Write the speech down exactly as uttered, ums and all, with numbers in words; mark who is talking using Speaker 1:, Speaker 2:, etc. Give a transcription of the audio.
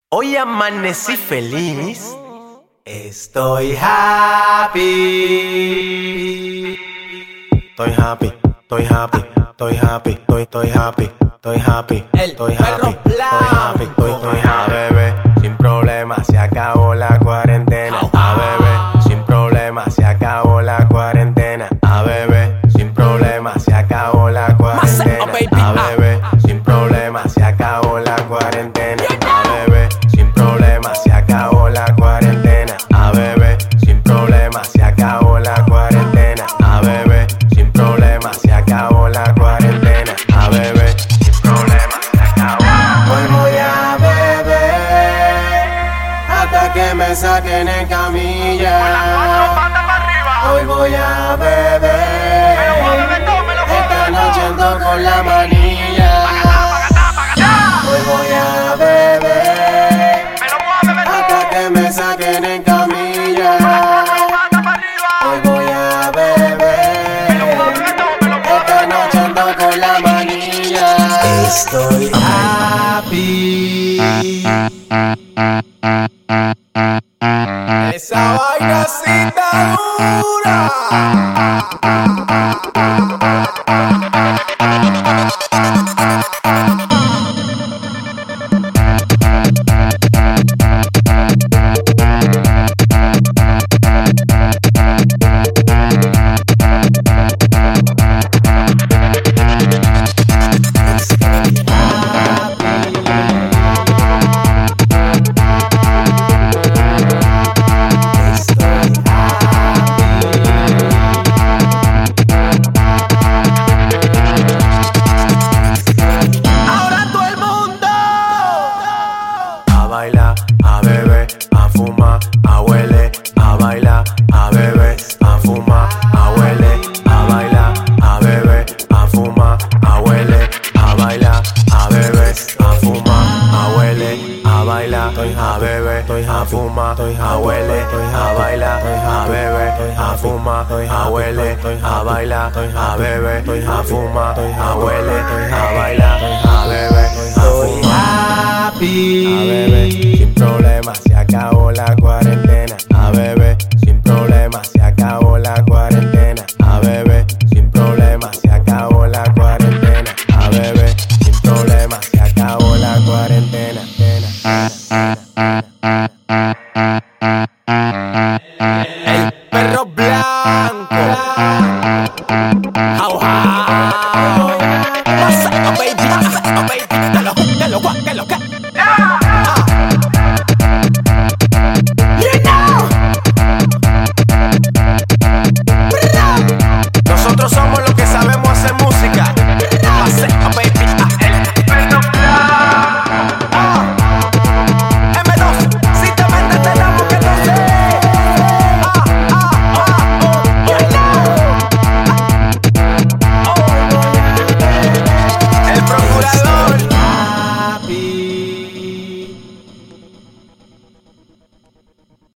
Speaker 1: Hoy amanecí feliz, estoy happy. Estoy happy, estoy happy, estoy happy, estoy, estoy happy, estoy happy, estoy happy, estoy happy, estoy, estoy happy. A bebé, sin problema, se acabó la cuarentena. A bebé, sin problema, se acabó la cuarentena. A bebé, sin problema, se acabó la cuarentena. A bebé, sin problema, se acabó la cuarentena. A bebé, sin problema, se acabó la cuarentena. A bebé, sin problema, se acabó la cuarentena. A bebé, sin problema, se acabó la cuarentena. A bebé, sin problema, se acabó. Hoy voy a beber hasta que me saquen en camilla. Hoy voy a beber, esta noche ando con la manilla. Hoy voy a beber hasta que me saquen en camilla. Hoy voy a beber, esta noche ando con la manilla. Estoy happy. Esa vaina sí está dura. A beber, a fumar, a huele, a bailar, a beber, a fumar, a huele, a bailar, a beber, a fumar, a huele, a bailar, a beber, a fumar, a huele, a bailar, estoy a beber, estoy a fumar, estoy a huele, estoy a bailar, estoy a beber, estoy a fumar, estoy a huele, estoy a bailar, estoy a beber, estoy a fumar, estoy a huele, estoy a bailar, estoy a beber, estoy a fumar, happy. A beber, sin problema, se acabó la cuarentena. A bebé, sin problema, se acabó la cuarentena. A bebé, sin problema, se acabó la cuarentena. A bebé, sin problema, se acabó la cuarentena.